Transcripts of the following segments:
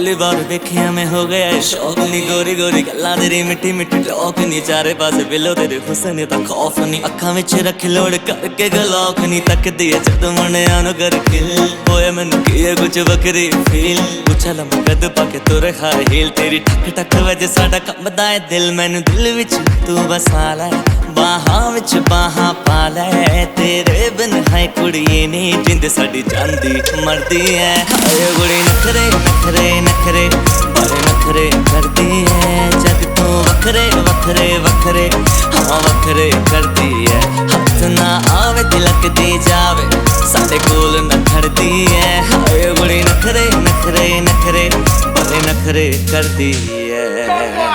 पहली बार देखिया मैं हो गया शौक नी गोरी गोरी गल्लां तेरी मिट्टी मिट्टी टॉक नी चारे पासे बिलो तेरे हुस्न दा खौफ नी अखां विच रख लोड़ करके गलौक नी तकदी है जद मुंडियां नूं कर किल होए मैनूं की है कुछ वखरी फील उछल मगद पाके तुर हाई हील तेरी ठक ठक वज साडा कंबदा है दिल मैनूं दिल विच तू बसा लै बाहां विच बाहां पा लै तेरे बिन है कुड़िए नी जिंद साडी जांदी मरदी है हाय कुड़ी नखरे नखरे नखरे बड़े नखरे करदी है जग तो वखरे वखरे वखरे हाँ वखरे करदी है हाथ ना आवे तिलक दी जावे साडे कोल न खड़दी है हाय कुड़ी नखरे नखरे नखरे बड़े नखरे करदी है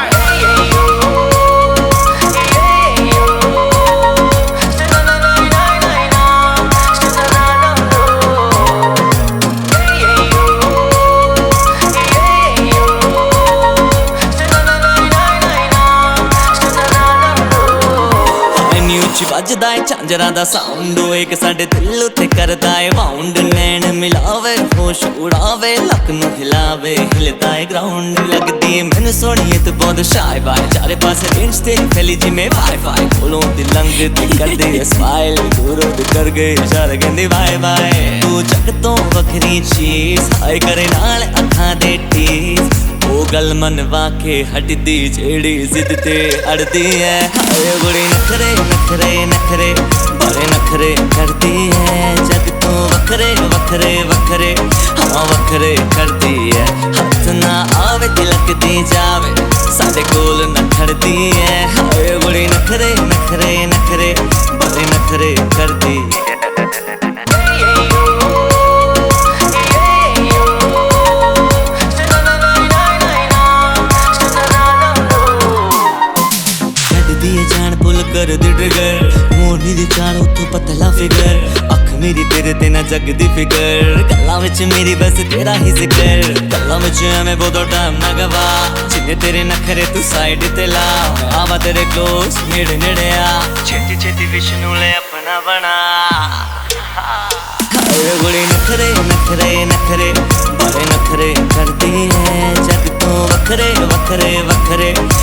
ਵੱਜਦਾ ਏ ਝਾਂਜਰਾਂ ਦਾ ਸਾਊਂਡ ਇੱਕ ਸਾਡੇ ਦਿਲ ਉੱਤੇ ਕਰਦਾ ਏ ਵਾਉਂਡ ਨੈਣ ਮਿਲਾਵੇ ਹੋਸ਼ ਉਡਾਵੇ ਲੱਕ ਨੂੰ ਹਿਲਾਵੇ ਹਿਲਦਾ ਏ ਗਰਾਊਂਡ ਲੱਗਦੀ ਏ ਮੈਨੂੰ ਸੋਹਣੀ ਤੂੰ ਬਹੁਤ ਸ਼ਾਈ ਬਾਈ ਚਾਰੇ ਪਾਸੇ ਰਿੰਚ ਤੇ ਫੈਲੀ ਜਿਵੇਂ ਵਾਈਫਾਈ ਕੋਲੋਂ ਦੀ ਲੰਘਦੀ ਕਰਦੇ ਏ ਸਮਾਈਲ ਦੂਰੋਂ ਦੀ ਕਰ ਗਏ ਇਸ਼ਾਰਾ ਕਹਿੰਦੀ ਬਾਏ ਬਾਏ ਤੂੰ ਜੱਗ ਤੋਂ ਵੱਖਰੀ ਚੀਜ਼ ਹਾਏ ਕਰੇ ਨਾਲ ਅੱਖਾਂ ਦੇ ਟੀਸ ਉਹ ਗੱਲ ਮਨਵਾ ਕੇ ਹਟਦੀ ਜਿਹੜੀ ਜ਼ਿੱਦ ਤੇ ਅੜਦੀ ਹੈ ਹਾਏ ਕੁੜੀ ਨਖਰੇ ਨਖਰੇ ਨਖਰੇ ਬੜੇ ਨਖਰੇ ਕਰਦੀ ਹੈ ਜਗ ਤੋਂ ਵੱਖਰੇ ਵੱਖਰੇ ਵੱਖਰੇ ਹਾਂ ਵੱਖਰੇ ਕਰਦੀ ਹੈ ਹੱਥ ਨਾ ਆਵੇ ਤਿਲਕਦੀ ਜਾਵੇ ਸਾਡੇ ਕੋਲ ਨਾ ਖੜਦੀ ਹੈ ਹਾਏ ਕੁੜੀ ਨਖਰੇ ਨਖਰੇ ਨਖਰੇ ਬੜੇ ਨਖਰੇ ਕਰਦੀ ਹੈ कर दी ट्रिगर मोरनी दी चाल उतों पतला फिगर अख मेरी तेरे ते ना जगदी फिगर गल्लां विच मेरी बस तेरा ही जिक्र गल्लां विच मैं बहुत टाइम ना गवा जिन्ने तेरे नखरे तू साइड ते ला आवा तेरे क्लोज नेड़े नेड़े आ छेती छेती विष्णु ले अपना बना हाय कुड़ी नखरे नखरे नखरे बड़े नखरे करदी है जग तो वखरे वखरे वखरे